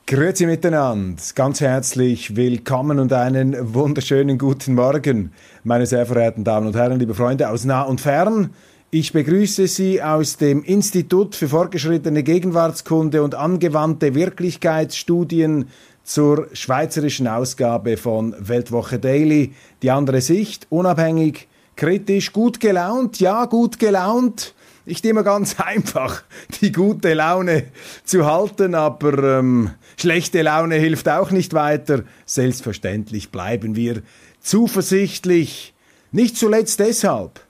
Grüezi miteinander, ganz herzlich willkommen und einen wunderschönen guten Morgen, meine sehr verehrten Damen und Herren, liebe Freunde aus nah und fern. Ich begrüße Sie aus dem Institut für fortgeschrittene Gegenwartskunde und angewandte Wirklichkeitsstudien zur schweizerischen Ausgabe von Weltwoche Daily. Die andere Sicht, unabhängig, kritisch, gut gelaunt, ja, gut gelaunt. Nicht immer ganz einfach, die gute Laune zu halten, aber schlechte Laune hilft auch nicht weiter. Selbstverständlich bleiben wir zuversichtlich. Nicht zuletzt deshalb,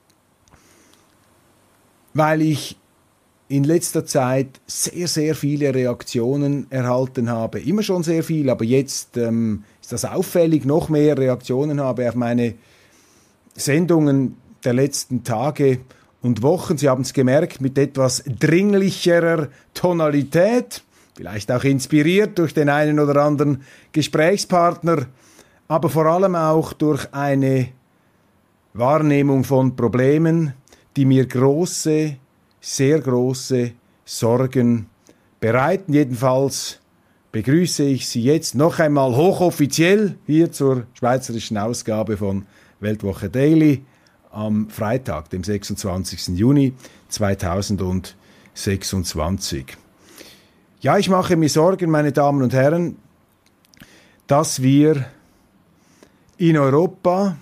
weil ich in letzter Zeit sehr, sehr viele Reaktionen erhalten habe. Immer schon sehr viel, aber jetzt ist das auffällig, noch mehr Reaktionen habe auf meine Sendungen der letzten Tage und Wochen. Sie haben es gemerkt, mit etwas dringlicherer Tonalität, vielleicht auch inspiriert durch den einen oder anderen Gesprächspartner, aber vor allem auch durch eine Wahrnehmung von Problemen, die mir große, sehr große Sorgen bereiten. Jedenfalls begrüße ich Sie jetzt noch einmal hochoffiziell hier zur schweizerischen Ausgabe von Weltwoche Daily am Freitag, dem 26. Juni 2026. Ja, ich mache mir Sorgen, meine Damen und Herren, dass wir in Europa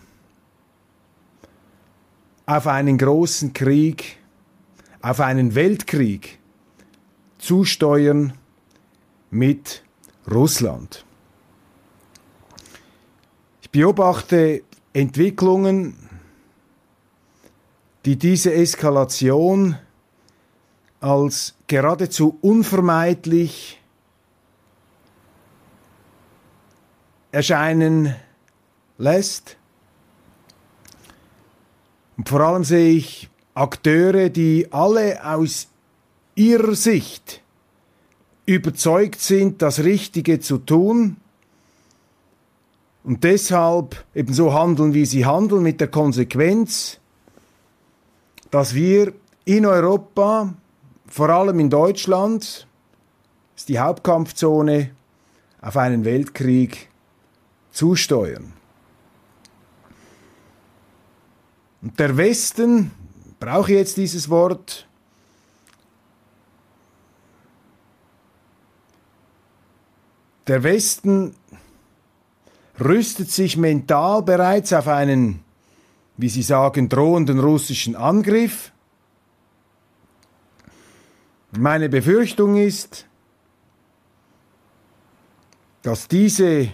auf einen großen Krieg, auf einen Weltkrieg zusteuern mit Russland. Ich beobachte Entwicklungen, die diese Eskalation als geradezu unvermeidlich erscheinen lässt. Und vor allem sehe ich Akteure, die alle aus ihrer Sicht überzeugt sind, das Richtige zu tun und deshalb ebenso handeln, wie sie handeln, mit der Konsequenz, dass wir in Europa, vor allem in Deutschland, das ist die Hauptkampfzone, auf einen Weltkrieg zusteuern. Und der Westen, brauche ich jetzt dieses Wort, der Westen rüstet sich mental bereits auf einen, wie Sie sagen, drohenden russischen Angriff. Meine Befürchtung ist, dass diese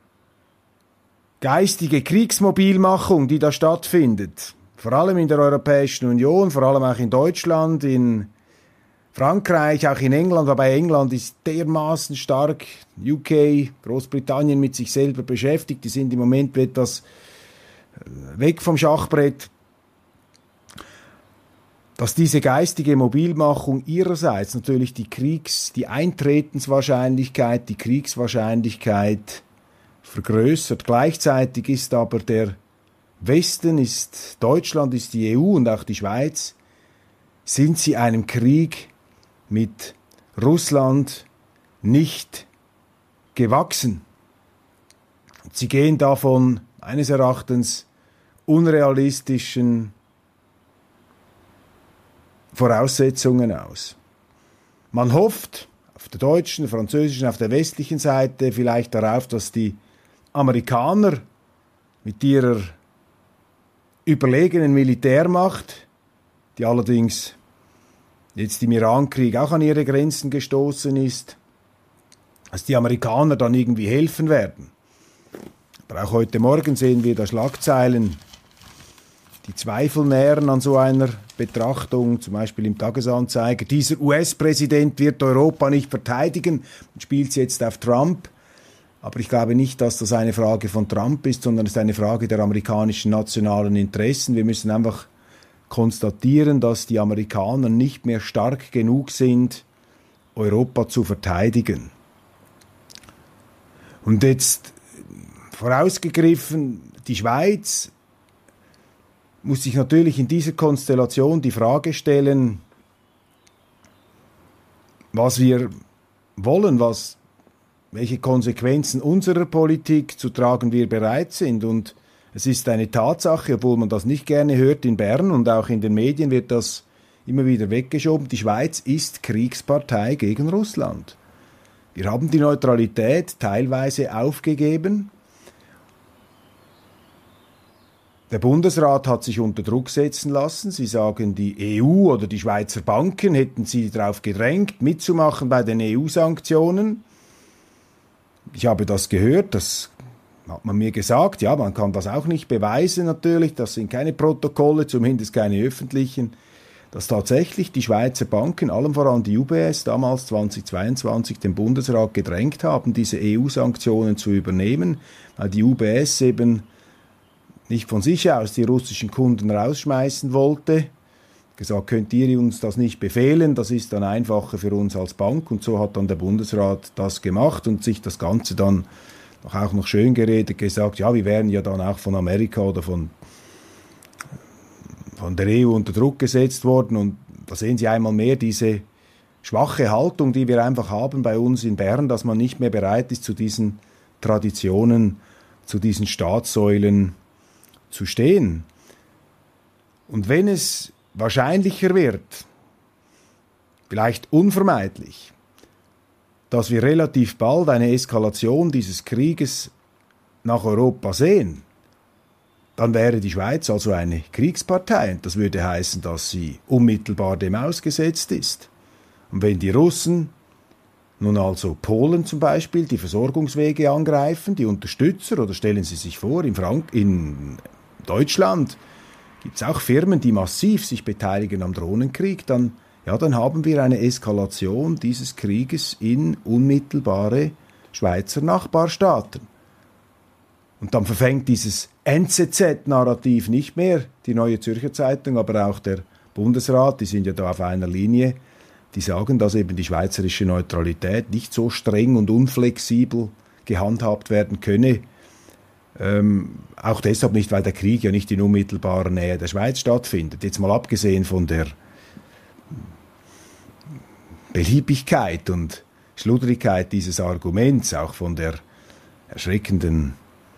geistige Kriegsmobilmachung, die da stattfindet, vor allem in der Europäischen Union, vor allem auch in Deutschland, in Frankreich, auch in England, wobei England ist dermaßen stark, UK, Großbritannien mit sich selber beschäftigt, die sind im Moment etwas weg vom Schachbrett, dass diese geistige Mobilmachung ihrerseits natürlich die Eintretenswahrscheinlichkeit, die Kriegswahrscheinlichkeit vergrößert. Gleichzeitig ist aber der Westen, ist Deutschland, ist die EU und auch die Schweiz, sind sie einem Krieg mit Russland nicht gewachsen. Sie gehen davon meines Erachtens unrealistischen Voraussetzungen aus. Man hofft auf der deutschen, der französischen, auf der westlichen Seite vielleicht darauf, dass die Amerikaner mit ihrer überlegenen Militärmacht, die allerdings jetzt im Irankrieg auch an ihre Grenzen gestoßen ist, dass die Amerikaner dann irgendwie helfen werden. Aber auch heute Morgen sehen wir da Schlagzeilen, die Zweifel nähren an so einer Betrachtung, zum Beispiel im Tagesanzeiger. Dieser US-Präsident wird Europa nicht verteidigen und spielt jetzt auf Trump. Aber ich glaube nicht, dass das eine Frage von Trump ist, sondern es ist eine Frage der amerikanischen nationalen Interessen. Wir müssen einfach konstatieren, dass die Amerikaner nicht mehr stark genug sind, Europa zu verteidigen. Und jetzt vorausgegriffen, die Schweiz muss sich natürlich in dieser Konstellation die Frage stellen, was wir wollen, was welche Konsequenzen unserer Politik zu tragen wir bereit sind. Und es ist eine Tatsache, obwohl man das nicht gerne hört in Bern und auch in den Medien wird das immer wieder weggeschoben, die Schweiz ist Kriegspartei gegen Russland. Wir haben die Neutralität teilweise aufgegeben. Der Bundesrat hat sich unter Druck setzen lassen. Sie sagen, die EU oder die Schweizer Banken hätten sie darauf gedrängt, mitzumachen bei den EU-Sanktionen. Ich habe das gehört, das hat man mir gesagt. Ja, man kann das auch nicht beweisen natürlich. Das sind keine Protokolle, zumindest keine öffentlichen. Dass tatsächlich die Schweizer Banken, allem voran die UBS, damals 2022 den Bundesrat gedrängt haben, diese EU-Sanktionen zu übernehmen, weil die UBS eben nicht von sich aus die russischen Kunden rausschmeißen wollte. Gesagt, könnt ihr uns das nicht befehlen, das ist dann einfacher für uns als Bank. Und so hat dann der Bundesrat das gemacht und sich das Ganze dann auch noch schön geredet, gesagt, ja, wir wären ja dann auch von Amerika oder von der EU unter Druck gesetzt worden. Und da sehen Sie einmal mehr diese schwache Haltung, die wir einfach haben bei uns in Bern, dass man nicht mehr bereit ist, zu diesen Traditionen, zu diesen Staatssäulen zu stehen. Und wenn es wahrscheinlicher wird, vielleicht unvermeidlich, dass wir relativ bald eine Eskalation dieses Krieges nach Europa sehen, dann wäre die Schweiz also eine Kriegspartei. Und das würde heißen, dass sie unmittelbar dem ausgesetzt ist. Und wenn die Russen nun also Polen zum Beispiel die Versorgungswege angreifen, die Unterstützer, oder stellen Sie sich vor, in Deutschland gibt es auch Firmen, die massiv sich beteiligen am Drohnenkrieg, dann haben wir eine Eskalation dieses Krieges in unmittelbare Schweizer Nachbarstaaten. Und dann verfängt dieses NZZ-Narrativ nicht mehr, die Neue Zürcher Zeitung, aber auch der Bundesrat, die sind ja da auf einer Linie, die sagen, dass eben die schweizerische Neutralität nicht so streng und unflexibel gehandhabt werden könne. Auch deshalb nicht, weil der Krieg ja nicht in unmittelbarer Nähe der Schweiz stattfindet. Jetzt mal abgesehen von der Beliebigkeit und Schludrigkeit dieses Arguments, auch von der erschreckenden,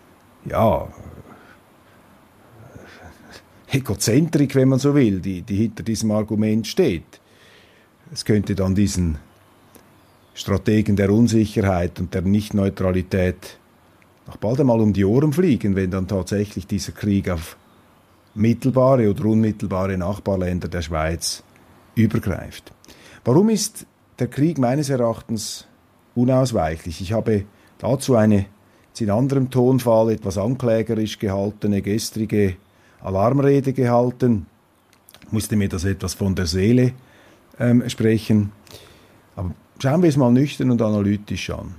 Egozentrik, wenn man so will, die hinter diesem Argument steht. Es könnte dann diesen Strategen der Unsicherheit und der Nichtneutralität noch bald einmal um die Ohren fliegen, wenn dann tatsächlich dieser Krieg auf mittelbare oder unmittelbare Nachbarländer der Schweiz übergreift. Warum ist der Krieg meines Erachtens unausweichlich? Ich habe dazu eine in anderem Tonfall etwas anklägerisch gehaltene gestrige Alarmrede gehalten. Ich musste mir das etwas von der Seele sprechen. Aber schauen wir es mal nüchtern und analytisch an.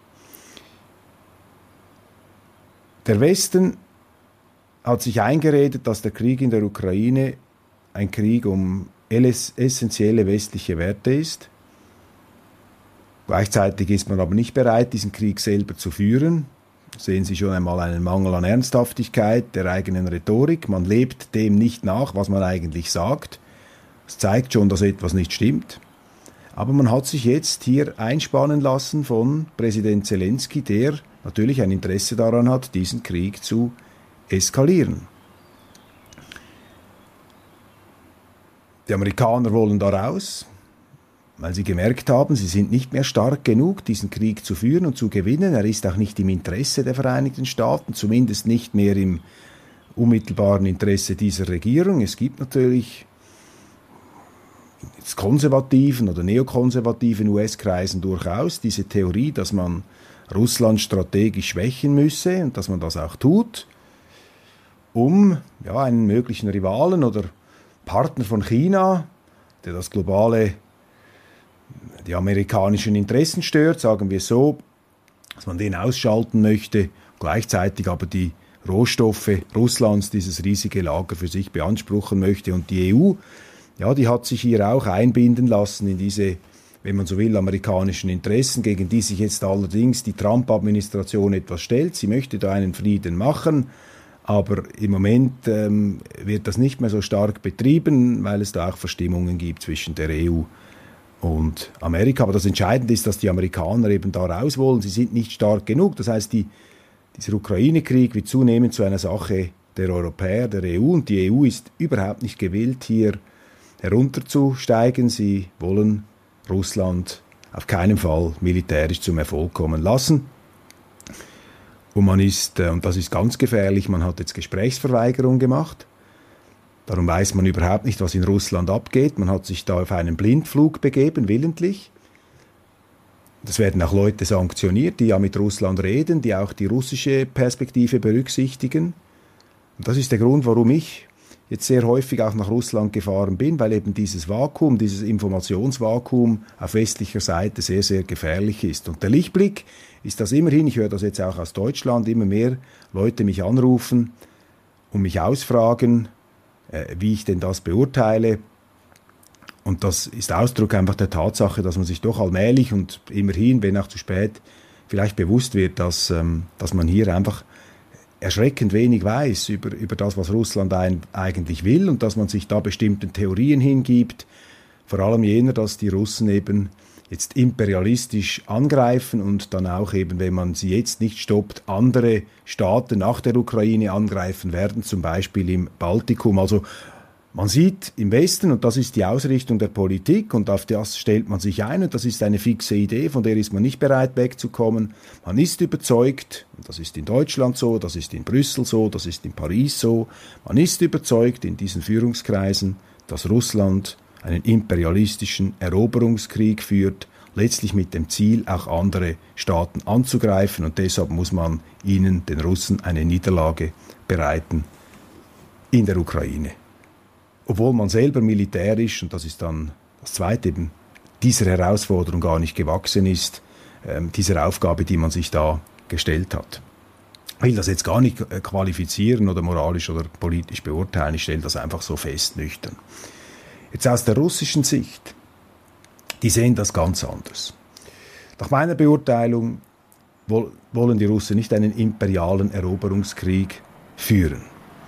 Der Westen hat sich eingeredet, dass der Krieg in der Ukraine ein Krieg um essentielle westliche Werte ist. Gleichzeitig ist man aber nicht bereit, diesen Krieg selber zu führen. Sehen Sie schon einmal einen Mangel an Ernsthaftigkeit der eigenen Rhetorik. Man lebt dem nicht nach, was man eigentlich sagt. Das zeigt schon, dass etwas nicht stimmt. Aber man hat sich jetzt hier einspannen lassen von Präsident Zelensky, der natürlich ein Interesse daran hat, diesen Krieg zu eskalieren. Die Amerikaner wollen da raus, weil sie gemerkt haben, sie sind nicht mehr stark genug, diesen Krieg zu führen und zu gewinnen. Er ist auch nicht im Interesse der Vereinigten Staaten, zumindest nicht mehr im unmittelbaren Interesse dieser Regierung. Es gibt natürlich in konservativen oder neokonservativen US-Kreisen durchaus diese Theorie, dass man Russland strategisch schwächen müsse und dass man das auch tut, um einen möglichen Rivalen oder Partner von China, der die amerikanischen Interessen stört, sagen wir so, dass man den ausschalten möchte, gleichzeitig aber die Rohstoffe Russlands, dieses riesige Lager für sich beanspruchen möchte. Und die EU, die hat sich hier auch einbinden lassen in diese, wenn man so will, amerikanischen Interessen, gegen die sich jetzt allerdings die Trump-Administration etwas stellt. Sie möchte da einen Frieden machen, aber im Moment wird das nicht mehr so stark betrieben, weil es da auch Verstimmungen gibt zwischen der EU und Amerika. Aber das Entscheidende ist, dass die Amerikaner eben da raus wollen. Sie sind nicht stark genug. Das heißt, dieser Ukraine-Krieg wird zunehmend zu einer Sache der Europäer, der EU. Und die EU ist überhaupt nicht gewillt, hier herunterzusteigen. Sie wollen Russland auf keinen Fall militärisch zum Erfolg kommen lassen. Und und das ist ganz gefährlich, man hat jetzt Gesprächsverweigerung gemacht. Darum weiß man überhaupt nicht, was in Russland abgeht. Man hat sich da auf einen Blindflug begeben, willentlich. Das werden auch Leute sanktioniert, die ja mit Russland reden, die auch die russische Perspektive berücksichtigen. Und das ist der Grund, warum ich jetzt sehr häufig auch nach Russland gefahren bin, weil eben dieses Vakuum, dieses Informationsvakuum auf westlicher Seite sehr, sehr gefährlich ist. Und der Lichtblick ist das immerhin, ich höre das jetzt auch aus Deutschland, immer mehr Leute mich anrufen und mich ausfragen, wie ich denn das beurteile. Und das ist Ausdruck einfach der Tatsache, dass man sich doch allmählich und immerhin, wenn auch zu spät, vielleicht bewusst wird, dass man hier einfach erschreckend wenig weiß über das, was Russland eigentlich will und dass man sich da bestimmten Theorien hingibt. Vor allem jener, dass die Russen eben jetzt imperialistisch angreifen und dann auch eben, wenn man sie jetzt nicht stoppt, andere Staaten nach der Ukraine angreifen werden, zum Beispiel im Baltikum. Also man sieht im Westen, und das ist die Ausrichtung der Politik, und auf das stellt man sich ein, und das ist eine fixe Idee, von der ist man nicht bereit wegzukommen. Man ist überzeugt, und das ist in Deutschland so, das ist in Brüssel so, das ist in Paris so, man ist überzeugt in diesen Führungskreisen, dass Russland einen imperialistischen Eroberungskrieg führt, letztlich mit dem Ziel, auch andere Staaten anzugreifen, und deshalb muss man ihnen, den Russen, eine Niederlage bereiten in der Ukraine. Obwohl man selber militärisch, und das ist dann das Zweite, eben dieser Herausforderung gar nicht gewachsen ist, dieser Aufgabe, die man sich da gestellt hat. Ich will das jetzt gar nicht qualifizieren oder moralisch oder politisch beurteilen, ich stelle das einfach so fest, nüchtern. Jetzt aus der russischen Sicht, die sehen das ganz anders. Nach meiner Beurteilung wollen die Russen nicht einen imperialen Eroberungskrieg führen.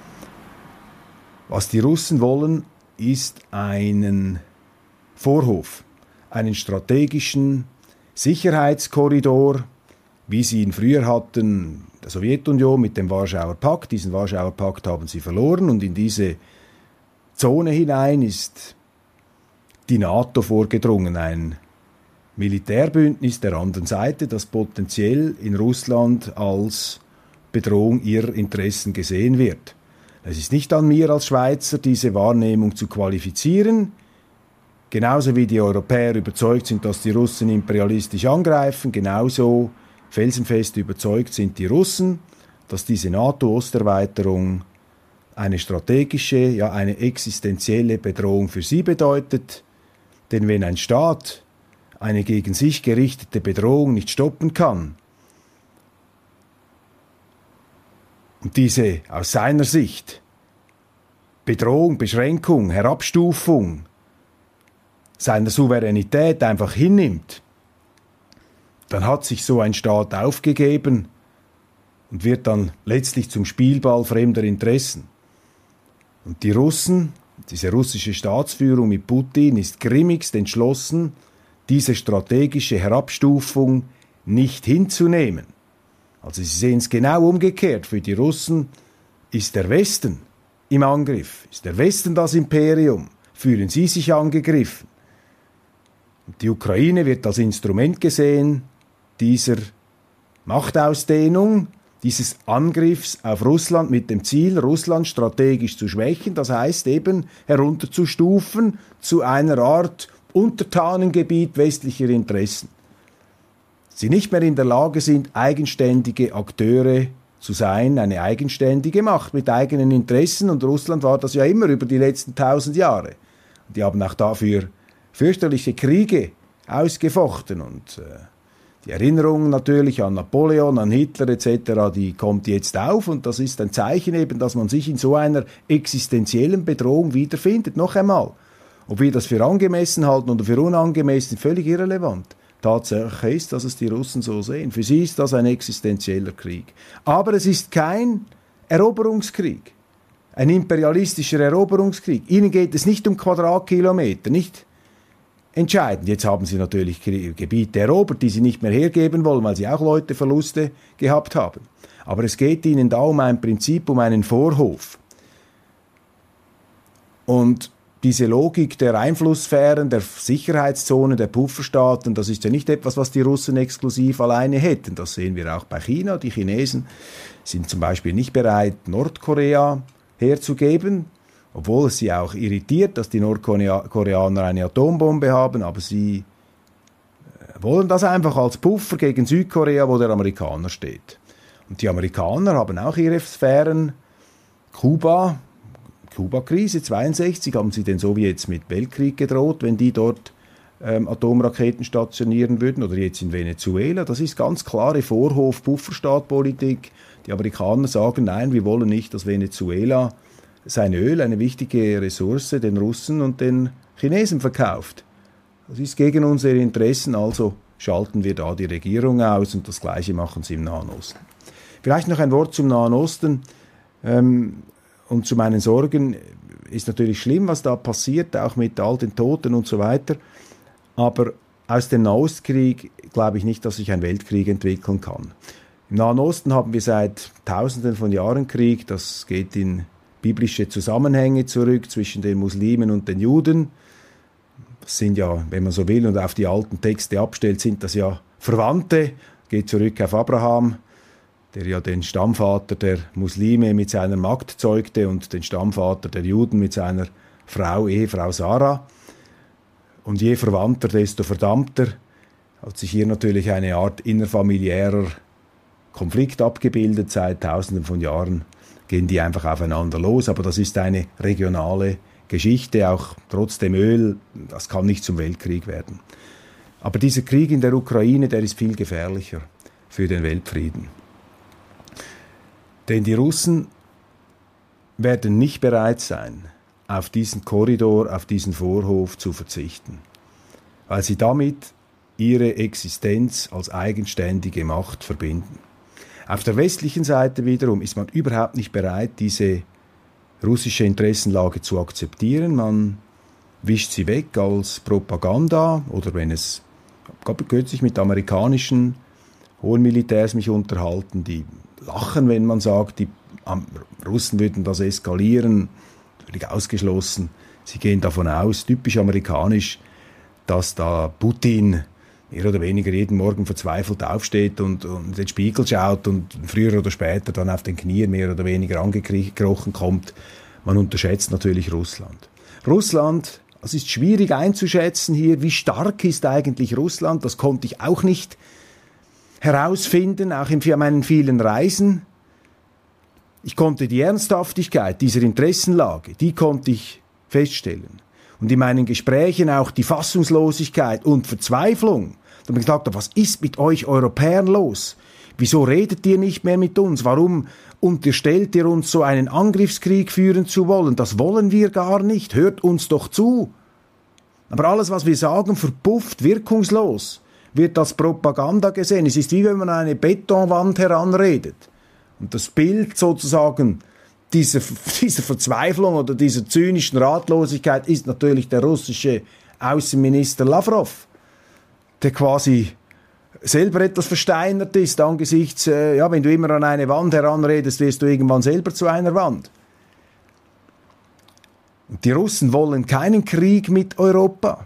Was die Russen wollen, ist einen Vorhof, einen strategischen Sicherheitskorridor, wie sie ihn früher hatten, der Sowjetunion mit dem Warschauer Pakt. Diesen Warschauer Pakt haben sie verloren, und in diese Zone hinein ist die NATO vorgedrungen, ein Militärbündnis der anderen Seite, das potenziell in Russland als Bedrohung ihrer Interessen gesehen wird. Es ist nicht an mir als Schweizer, diese Wahrnehmung zu qualifizieren, genauso wie die Europäer überzeugt sind, dass die Russen imperialistisch angreifen, genauso felsenfest überzeugt sind die Russen, dass diese NATO-Osterweiterung eine strategische, ja eine existenzielle Bedrohung für sie bedeutet. Denn wenn ein Staat eine gegen sich gerichtete Bedrohung nicht stoppen kann und diese aus seiner Sicht Bedrohung, Beschränkung, Herabstufung seiner Souveränität einfach hinnimmt, dann hat sich so ein Staat aufgegeben und wird dann letztlich zum Spielball fremder Interessen. Und die Russen, diese russische Staatsführung mit Putin, ist grimmigst entschlossen, diese strategische Herabstufung nicht hinzunehmen. Also Sie sehen es genau umgekehrt. Für die Russen ist der Westen im Angriff, ist der Westen das Imperium, fühlen sie sich angegriffen. Und die Ukraine wird als Instrument gesehen dieser Machtausdehnung, dieses Angriffs auf Russland mit dem Ziel, Russland strategisch zu schwächen, das heißt eben herunterzustufen zu einer Art Untertanengebiet westlicher Interessen. Sie nicht mehr in der Lage sind, eigenständige Akteure zu sein, eine eigenständige Macht mit eigenen Interessen, und Russland war das ja immer über die letzten 1000 Jahre. Die haben auch dafür fürchterliche Kriege ausgefochten, und die Erinnerung natürlich an Napoleon, an Hitler etc., die kommt jetzt auf, und das ist ein Zeichen eben, dass man sich in so einer existenziellen Bedrohung wiederfindet. Noch einmal, ob wir das für angemessen halten oder für unangemessen, völlig irrelevant. Tatsache ist, dass es die Russen so sehen. Für sie ist das ein existenzieller Krieg. Aber es ist kein Eroberungskrieg, ein imperialistischer Eroberungskrieg. Ihnen geht es nicht um Quadratkilometer, nicht entscheidend. Jetzt haben sie natürlich Gebiete erobert, die sie nicht mehr hergeben wollen, weil sie auch Leute Verluste gehabt haben. Aber es geht ihnen da um ein Prinzip, um einen Vorhof. Und diese Logik der Einflusssphären, der Sicherheitszonen, der Pufferstaaten, das ist ja nicht etwas, was die Russen exklusiv alleine hätten. Das sehen wir auch bei China. Die Chinesen sind zum Beispiel nicht bereit, Nordkorea herzugeben, obwohl es sie auch irritiert, dass die Nordkoreaner eine Atombombe haben, aber sie wollen das einfach als Puffer gegen Südkorea, wo der Amerikaner steht. Und die Amerikaner haben auch ihre Sphären. Kuba-Krise 62, haben sie den Sowjets mit Weltkrieg gedroht, wenn die dort Atomraketen stationieren würden, oder jetzt in Venezuela. Das ist ganz klare Vorhof-Pufferstaatpolitik. Die Amerikaner sagen, nein, wir wollen nicht, dass Venezuela sein Öl, eine wichtige Ressource, den Russen und den Chinesen verkauft. Das ist gegen unsere Interessen, also schalten wir da die Regierung aus, und das Gleiche machen sie im Nahen Osten. Vielleicht noch ein Wort zum Nahen Osten und zu meinen Sorgen. Ist natürlich schlimm, was da passiert, auch mit all den Toten und so weiter. Aber aus dem Nahostkrieg glaube ich nicht, dass sich ein Weltkrieg entwickeln kann. Im Nahen Osten haben wir seit Tausenden von Jahren Krieg. Das geht in biblische Zusammenhänge zurück zwischen den Muslimen und den Juden. Das sind ja, wenn man so will und auf die alten Texte abstellt, sind das ja Verwandte. Geht zurück auf Abraham, der ja den Stammvater der Muslime mit seiner Magd zeugte und den Stammvater der Juden mit seiner Ehefrau Sarah. Und je verwandter, desto verdammter. Hat sich hier natürlich eine Art innerfamiliärer Konflikt abgebildet. Seit Tausenden von Jahren gehen die einfach aufeinander los. Aber das ist eine regionale Geschichte, auch trotz dem Öl. Das kann nicht zum Weltkrieg werden. Aber dieser Krieg in der Ukraine, der ist viel gefährlicher für den Weltfrieden. Denn die Russen werden nicht bereit sein, auf diesen Korridor, auf diesen Vorhof zu verzichten, weil sie damit ihre Existenz als eigenständige Macht verbinden. Auf der westlichen Seite wiederum ist man überhaupt nicht bereit, diese russische Interessenlage zu akzeptieren. Man wischt sie weg als Propaganda, oder wenn es, ich habe kürzlich mit amerikanischen hohen Militärs mich unterhalten, die lachen, wenn man sagt, die Russen würden das eskalieren, völlig ausgeschlossen. Sie gehen davon aus, typisch amerikanisch, dass da Putin mehr oder weniger jeden Morgen verzweifelt aufsteht und in den Spiegel schaut und früher oder später dann auf den Knien mehr oder weniger angekrochen kommt. Man unterschätzt natürlich Russland. Russland, es ist schwierig einzuschätzen hier, wie stark ist eigentlich Russland, das konnte ich auch nicht herausfinden, auch in meinen vielen Reisen. Ich konnte die Ernsthaftigkeit dieser Interessenlage, die konnte ich feststellen. Und in meinen Gesprächen auch die Fassungslosigkeit und Verzweiflung. Da habe ich gesagt, was ist mit euch Europäern los? Wieso redet ihr nicht mehr mit uns? Warum unterstellt ihr uns, so einen Angriffskrieg führen zu wollen? Das wollen wir gar nicht. Hört uns doch zu. Aber alles, was wir sagen, verpufft, wirkungslos, wird als Propaganda gesehen. Es ist wie wenn man an eine Betonwand heranredet. Und das Bild sozusagen dieser Verzweiflung oder dieser zynischen Ratlosigkeit ist natürlich der russische Außenminister Lavrov, der quasi selber etwas versteinert ist angesichts, wenn du immer an eine Wand heranredest, wirst du irgendwann selber zu einer Wand. Und die Russen wollen keinen Krieg mit Europa.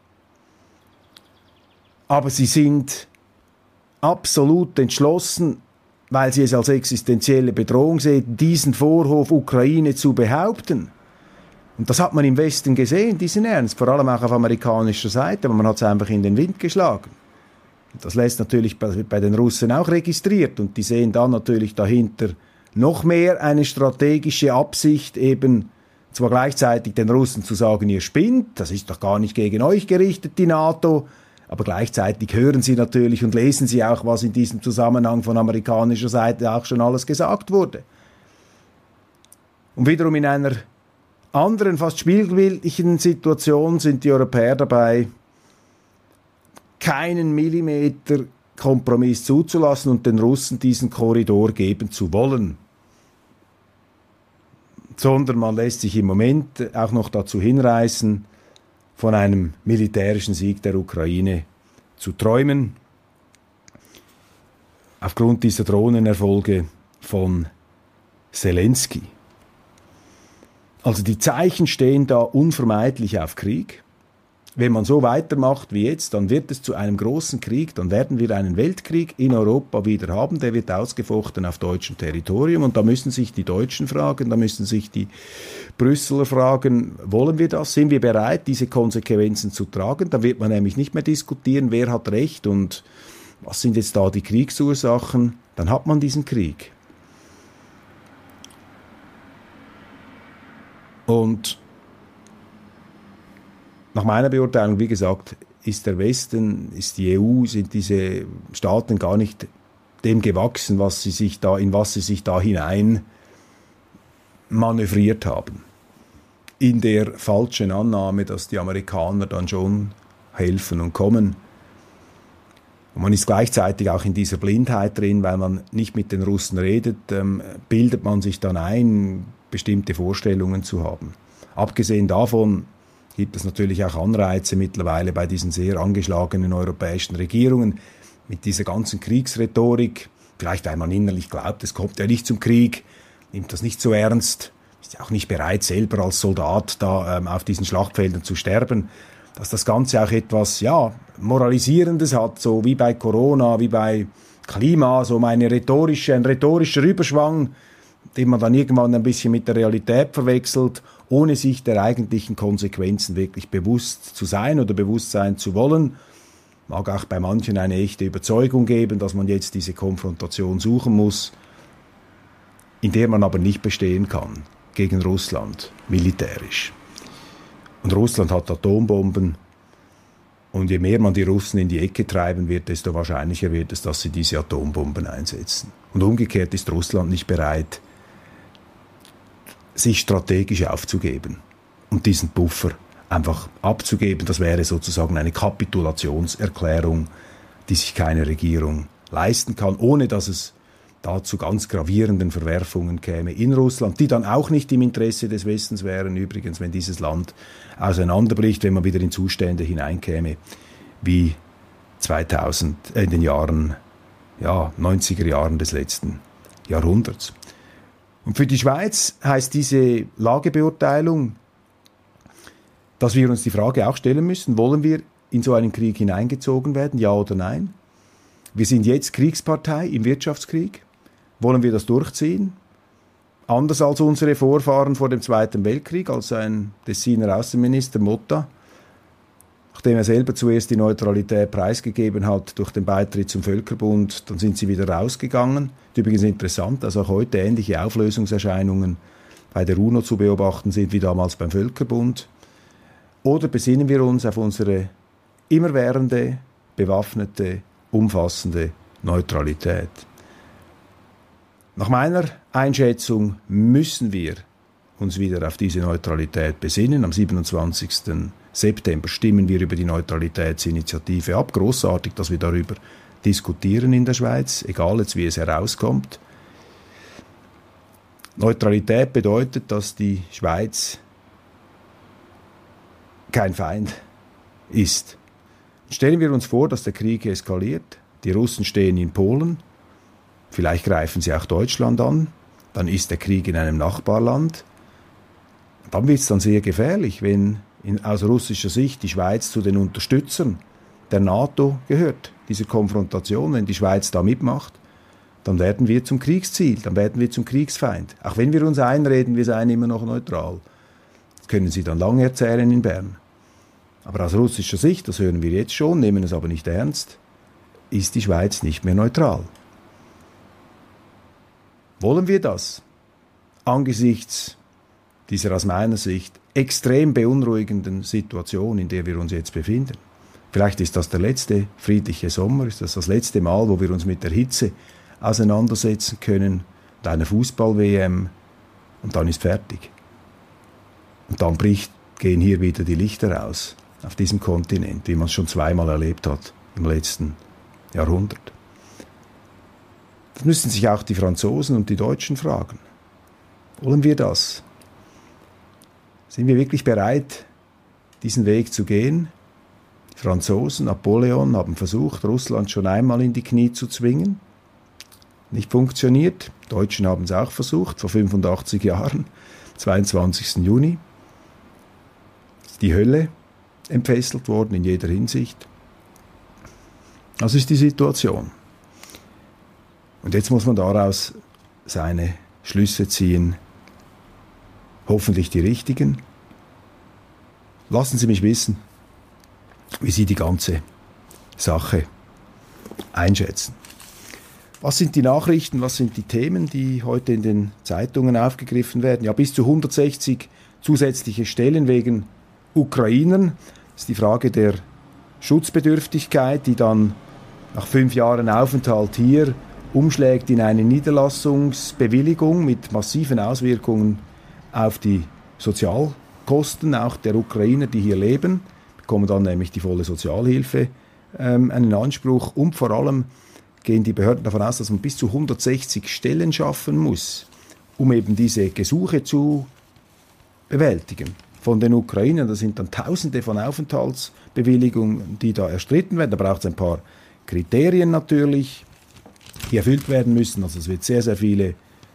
Aber sie sind absolut entschlossen, weil sie es als existenzielle Bedrohung sehen, diesen Vorhof Ukraine zu behaupten. Und das hat man im Westen gesehen, diesen Ernst, vor allem auch auf amerikanischer Seite, aber man hat es einfach in den Wind geschlagen. Und das lässt natürlich bei den Russen auch registriert, und die sehen dann natürlich dahinter noch mehr eine strategische Absicht, eben zwar gleichzeitig den Russen zu sagen, ihr spinnt, das ist doch gar nicht gegen euch gerichtet, die NATO, aber gleichzeitig hören sie natürlich und lesen sie auch, was in diesem Zusammenhang von amerikanischer Seite auch schon alles gesagt wurde. Und wiederum in einer anderen, fast spiegelbildlichen Situation sind die Europäer dabei, keinen Millimeter Kompromiss zuzulassen und den Russen diesen Korridor geben zu wollen. Sondern man lässt sich im Moment auch noch dazu hinreißen, von einem militärischen Sieg der Ukraine zu träumen, aufgrund dieser Drohnenerfolge von Zelensky. Also die Zeichen stehen da unvermeidlich auf Krieg. Wenn man so weitermacht wie jetzt, dann wird es zu einem großen Krieg, dann werden wir einen Weltkrieg in Europa wieder haben, der wird ausgefochten auf deutschem Territorium und da müssen sich die Deutschen fragen, da müssen sich die Brüsseler fragen, wollen wir das, sind wir bereit, diese Konsequenzen zu tragen? Dann wird man nämlich nicht mehr diskutieren, wer hat Recht und was sind jetzt da die Kriegsursachen, dann hat man diesen Krieg. Und nach meiner Beurteilung, wie gesagt, ist der Westen, ist die EU, sind diese Staaten gar nicht dem gewachsen, in was sie sich da hinein manövriert haben. In der falschen Annahme, dass die Amerikaner dann schon helfen und kommen. Und man ist gleichzeitig auch in dieser Blindheit drin, weil man nicht mit den Russen redet, bildet man sich dann ein, bestimmte Vorstellungen zu haben. Abgesehen davon gibt es natürlich auch Anreize mittlerweile bei diesen sehr angeschlagenen europäischen Regierungen mit dieser ganzen Kriegsrhetorik, vielleicht weil man innerlich glaubt, es kommt ja nicht zum Krieg, nimmt das nicht so ernst, ist ja auch nicht bereit, selber als Soldat da auf diesen Schlachtfeldern zu sterben, dass das Ganze auch etwas Moralisierendes hat, so wie bei Corona, wie bei Klima, so ein rhetorischer Überschwang, den man dann irgendwann ein bisschen mit der Realität verwechselt, ohne sich der eigentlichen Konsequenzen wirklich bewusst zu sein oder bewusst sein zu wollen. Mag auch bei manchen eine echte Überzeugung geben, dass man jetzt diese Konfrontation suchen muss, in der man aber nicht bestehen kann gegen Russland, militärisch. Und Russland hat Atombomben und je mehr man die Russen in die Ecke treiben wird, desto wahrscheinlicher wird es, dass sie diese Atombomben einsetzen. Und umgekehrt ist Russland nicht bereit, sich strategisch aufzugeben und diesen Puffer einfach abzugeben. Das wäre sozusagen eine Kapitulationserklärung, die sich keine Regierung leisten kann, ohne dass es da zu ganz gravierenden Verwerfungen käme in Russland, die dann auch nicht im Interesse des Westens wären, übrigens, wenn dieses Land auseinanderbricht, wenn man wieder in Zustände hineinkäme, wie 2000, in den Jahren, 90er Jahren des letzten Jahrhunderts. Und für die Schweiz heißt diese Lagebeurteilung, dass wir uns die Frage auch stellen müssen, wollen wir in so einen Krieg hineingezogen werden, ja oder nein? Wir sind jetzt Kriegspartei im Wirtschaftskrieg. Wollen wir das durchziehen? Anders als unsere Vorfahren vor dem Zweiten Weltkrieg, als ein Tessiner Außenminister Motta, nachdem er selber zuerst die Neutralität preisgegeben hat durch den Beitritt zum Völkerbund, dann sind sie wieder rausgegangen. Übrigens interessant, dass auch heute ähnliche Auflösungserscheinungen bei der UNO zu beobachten sind wie damals beim Völkerbund. Oder besinnen wir uns auf unsere immerwährende, bewaffnete, umfassende Neutralität. Nach meiner Einschätzung müssen wir uns wieder auf diese Neutralität besinnen. Am 27. September stimmen wir über die Neutralitätsinitiative ab. Grossartig, dass wir darüber diskutieren in der Schweiz, egal jetzt wie es herauskommt. Neutralität bedeutet, dass die Schweiz kein Feind ist. Stellen wir uns vor, dass der Krieg eskaliert, die Russen stehen in Polen, vielleicht greifen sie auch Deutschland an, dann ist der Krieg in einem Nachbarland. Dann wird es dann sehr gefährlich, wenn aus russischer Sicht die Schweiz zu den Unterstützern der NATO gehört, dieser Konfrontation. Wenn die Schweiz da mitmacht, dann werden wir zum Kriegsziel, dann werden wir zum Kriegsfeind. Auch wenn wir uns einreden, wir seien immer noch neutral. Das können Sie dann lange erzählen in Bern. Aber aus russischer Sicht, das hören wir jetzt schon, nehmen es aber nicht ernst, ist die Schweiz nicht mehr neutral. Wollen wir das angesichts dieser aus meiner Sicht extrem beunruhigenden Situation, in der wir uns jetzt befinden? Vielleicht ist das der letzte friedliche Sommer, ist das das letzte Mal, wo wir uns mit der Hitze auseinandersetzen können, mit einer Fußball-WM, und dann ist fertig. Und dann gehen hier wieder die Lichter aus auf diesem Kontinent, wie man es schon zweimal erlebt hat im letzten Jahrhundert. Das müssen sich auch die Franzosen und die Deutschen fragen. Wollen wir das? Sind wir wirklich bereit, diesen Weg zu gehen. Die Franzosen, Napoleon, haben versucht, Russland schon einmal in die Knie zu zwingen. Nicht funktioniert. Die Deutschen haben es auch versucht, vor 85 Jahren, 22. Juni. Ist die Hölle entfesselt worden in jeder Hinsicht. Das ist die Situation. Und jetzt muss man daraus seine Schlüsse ziehen. Hoffentlich die richtigen. Lassen Sie mich wissen, wie Sie die ganze Sache einschätzen. Was sind die Nachrichten, was sind die Themen, die heute in den Zeitungen aufgegriffen werden? Ja, bis zu 160 zusätzliche Stellen wegen Ukrainern. Das ist die Frage der Schutzbedürftigkeit, die dann nach 5 Jahren Aufenthalt hier umschlägt in eine Niederlassungsbewilligung mit massiven Auswirkungen auf die Sozialkosten auch der Ukrainer, die hier leben, bekommen dann nämlich die volle Sozialhilfe einen Anspruch. Und vor allem gehen die Behörden davon aus, dass man bis zu 160 Stellen schaffen muss, um eben diese Gesuche zu bewältigen von den Ukrainern. Das sind dann Tausende von Aufenthaltsbewilligungen, die da erstritten werden. Da braucht es ein paar Kriterien natürlich, die erfüllt werden müssen. Also es wird sehr, sehr viele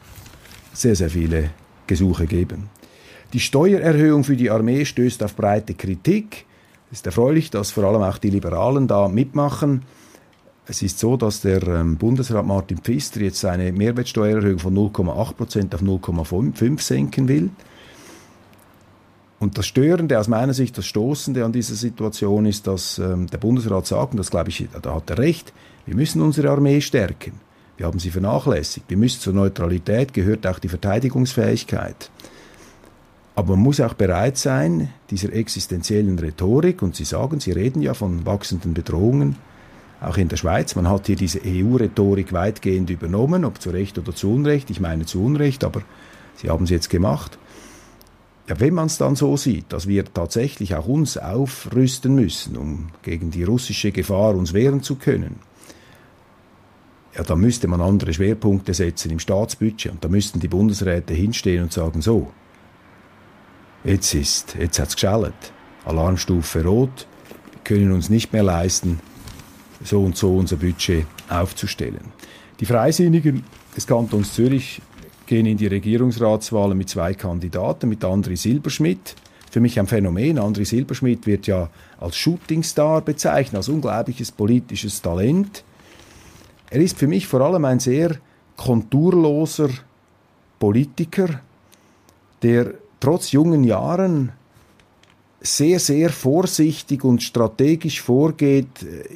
Gesuche geben. Die Steuererhöhung für die Armee stößt auf breite Kritik. Es ist erfreulich, dass vor allem auch die Liberalen da mitmachen. Es ist so, dass der Bundesrat Martin Pfister jetzt eine Mehrwertsteuererhöhung von 0,8% auf 0,5% senken will. Und das Störende, aus meiner Sicht das Stoßende an dieser Situation ist, dass der Bundesrat sagt, und das glaube ich, da hat er recht, wir müssen unsere Armee stärken. Wir haben sie vernachlässigt. Wir müssen zur Neutralität, gehört auch die Verteidigungsfähigkeit. Aber man muss auch bereit sein, dieser existenziellen Rhetorik, und Sie sagen, Sie reden ja von wachsenden Bedrohungen, auch in der Schweiz, man hat hier diese EU-Rhetorik weitgehend übernommen, ob zu Recht oder zu Unrecht, ich meine zu Unrecht, aber Sie haben es jetzt gemacht. Ja, wenn man es dann so sieht, dass wir tatsächlich auch uns aufrüsten müssen, um gegen die russische Gefahr uns wehren zu können, ja, da müsste man andere Schwerpunkte setzen im Staatsbudget und da müssten die Bundesräte hinstehen und sagen, so, jetzt hat es geschallt, Alarmstufe rot, wir können uns nicht mehr leisten, so und so unser Budget aufzustellen. Die Freisinnigen des Kantons Zürich gehen in die Regierungsratswahlen mit 2 Kandidaten, mit Andri Silberschmidt. Für mich ein Phänomen. Andri Silberschmidt wird ja als Shootingstar bezeichnet, als unglaubliches politisches Talent. Er ist für mich vor allem ein sehr konturloser Politiker, der trotz jungen Jahren sehr, sehr vorsichtig und strategisch vorgeht,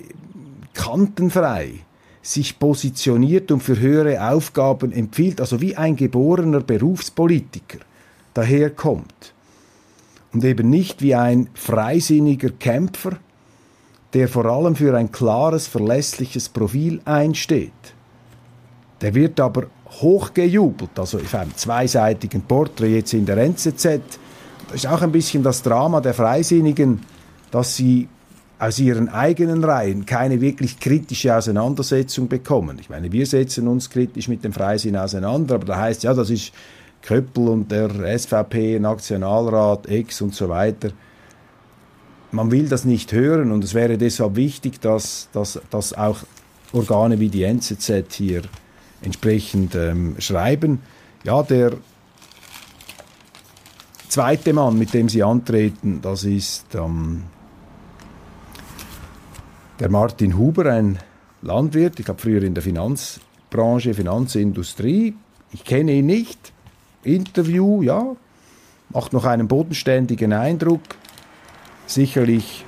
kantenfrei, sich positioniert und für höhere Aufgaben empfiehlt, also wie ein geborener Berufspolitiker daherkommt. Und eben nicht wie ein freisinniger Kämpfer, der vor allem für ein klares, verlässliches Profil einsteht. Der wird aber hochgejubelt, also auf einem zweiseitigen Porträt jetzt in der NZZ. Das ist auch ein bisschen das Drama der Freisinnigen, dass sie aus ihren eigenen Reihen keine wirklich kritische Auseinandersetzung bekommen. Ich meine, wir setzen uns kritisch mit dem Freisinn auseinander, aber da heißt ja, das ist Köppel und der SVP-Nationalrat, Ex und so weiter. Man will das nicht hören und es wäre deshalb wichtig, dass auch Organe wie die NZZ hier entsprechend schreiben. Ja, der zweite Mann, mit dem sie antreten, das ist der Martin Huber, ein Landwirt. Ich habe früher in der Finanzbranche, Finanzindustrie. Ich kenne ihn nicht. Interview, ja, macht noch einen bodenständigen Eindruck. Sicherlich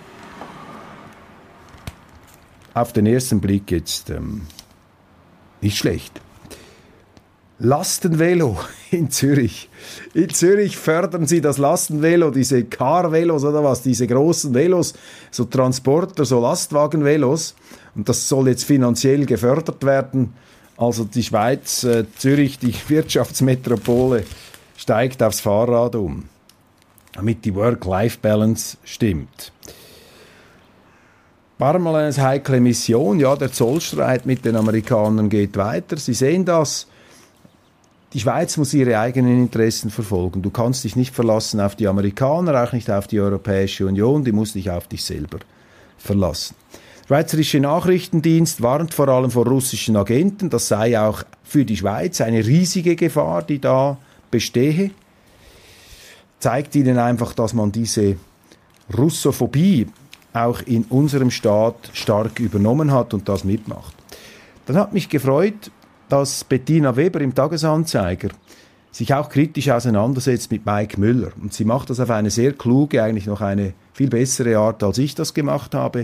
auf den ersten Blick jetzt nicht schlecht. Lastenvelo in Zürich. In Zürich fördern sie das Lastenvelo, diese Car-Velos oder was, diese großen Velos, so Transporter, so Lastwagen-Velos. Und das soll jetzt finanziell gefördert werden. Also die Schweiz, Zürich, die Wirtschaftsmetropole, steigt aufs Fahrrad um, damit die Work-Life-Balance stimmt. Parmalins heikle Mission, ja, der Zollstreit mit den Amerikanern geht weiter. Sie sehen das. die Schweiz muss ihre eigenen Interessen verfolgen. Du kannst dich nicht verlassen auf die Amerikaner, auch nicht auf die Europäische Union, die muss dich auf dich selber verlassen. Der Schweizerische Nachrichtendienst warnt vor allem vor russischen Agenten. Das sei auch für die Schweiz eine riesige Gefahr, die da bestehe. Zeigt ihnen einfach, dass man diese Russophobie auch in unserem Staat stark übernommen hat und das mitmacht. Dann hat mich gefreut, dass Bettina Weber im Tagesanzeiger sich auch kritisch auseinandersetzt mit Mike Müller. Und sie macht das auf eine sehr kluge, eigentlich noch eine viel bessere Art, als ich das gemacht habe.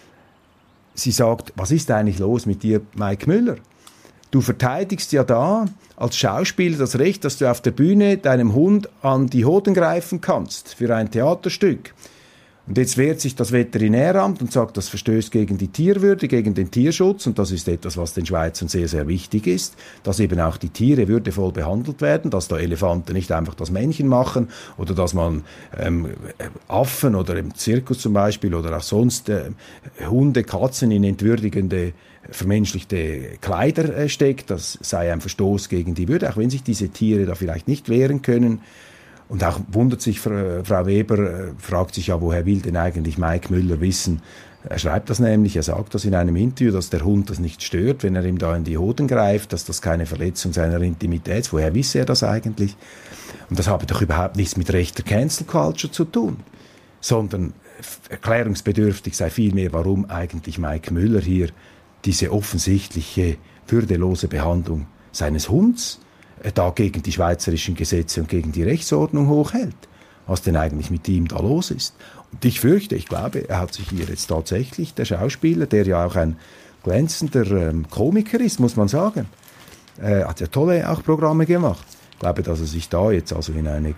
Sie sagt, was ist eigentlich los mit dir, Mike Müller? Du verteidigst ja da als Schauspieler das Recht, dass du auf der Bühne deinem Hund an die Hoden greifen kannst für ein Theaterstück. Und jetzt wehrt sich das Veterinäramt und sagt, das verstößt gegen die Tierwürde, gegen den Tierschutz. Und das ist etwas, was den Schweizern sehr, sehr wichtig ist, dass eben auch die Tiere würdevoll behandelt werden, dass da Elefanten nicht einfach das Männchen machen oder dass man Affen oder im Zirkus zum Beispiel oder auch sonst Hunde, Katzen in entwürdigende, vermenschlichte Kleider steckt. Das sei ein Verstoß gegen die Würde, auch wenn sich diese Tiere da vielleicht nicht wehren können. Und auch wundert sich Frau Weber, fragt sich ja, woher will denn eigentlich Mike Müller wissen? Er schreibt das nämlich, er sagt das in einem Interview, dass der Hund das nicht stört, wenn er ihm da in die Hoden greift, dass das keine Verletzung seiner Intimität ist. Woher wisse er das eigentlich? Und das habe doch überhaupt nichts mit rechter Cancel Culture zu tun, sondern erklärungsbedürftig sei vielmehr, warum eigentlich Mike Müller hier diese offensichtliche, würdelose Behandlung seines Hunds da gegen die schweizerischen Gesetze und gegen die Rechtsordnung hochhält. Was denn eigentlich mit ihm da los ist. Und ich fürchte, ich glaube, er hat sich hier jetzt tatsächlich, der Schauspieler, der ja auch ein glänzender Komiker ist, muss man sagen, hat ja tolle auch Programme gemacht. Ich glaube, dass er sich da jetzt also in eine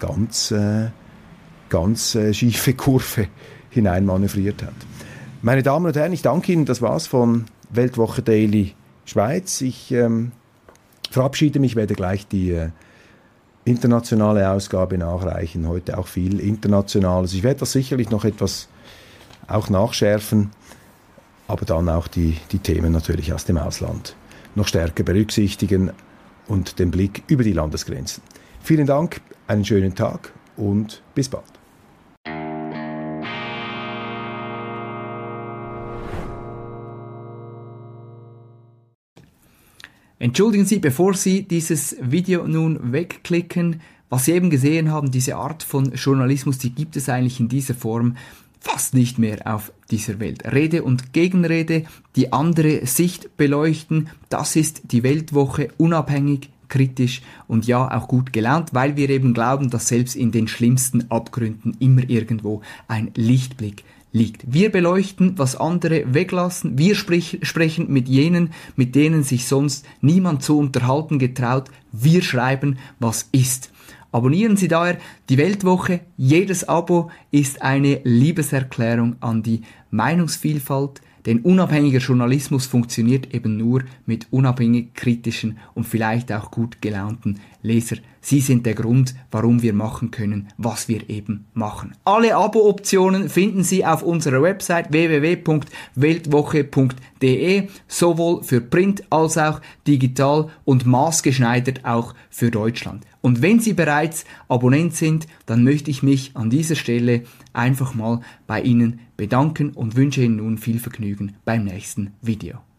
ganz schiefe Kurve hineinmanövriert hat. Meine Damen und Herren, ich danke Ihnen, das war's von Weltwoche Daily Schweiz. Ich verabschiede mich, werde gleich die internationale Ausgabe nachreichen. Heute auch viel Internationales. Ich werde das sicherlich noch etwas auch nachschärfen, aber dann auch die Themen natürlich aus dem Ausland noch stärker berücksichtigen und den Blick über die Landesgrenzen. Vielen Dank, einen schönen Tag und bis bald. Entschuldigen Sie, bevor Sie dieses Video nun wegklicken, was Sie eben gesehen haben, diese Art von Journalismus, die gibt es eigentlich in dieser Form fast nicht mehr auf dieser Welt. Rede und Gegenrede, die andere Sicht beleuchten, das ist die Weltwoche, unabhängig, kritisch und ja auch gut gelaunt, weil wir eben glauben, dass selbst in den schlimmsten Abgründen immer irgendwo ein Lichtblick liegt. Wir beleuchten, was andere weglassen. Wir sprechen mit jenen, mit denen sich sonst niemand zu unterhalten getraut. Wir schreiben, was ist. Abonnieren Sie daher die Weltwoche. Jedes Abo ist eine Liebeserklärung an die Meinungsvielfalt. Denn unabhängiger Journalismus funktioniert eben nur mit unabhängig kritischen und vielleicht auch gut gelaunten Leser. Sie sind der Grund, warum wir machen können, was wir eben machen. Alle Abo-Optionen finden Sie auf unserer Website www.weltwoche.de, sowohl für Print als auch digital und maßgeschneidert auch für Deutschland. Und wenn Sie bereits Abonnent sind, dann möchte ich mich an dieser Stelle einfach mal bei Ihnen bedanken und wünsche Ihnen nun viel Vergnügen beim nächsten Video.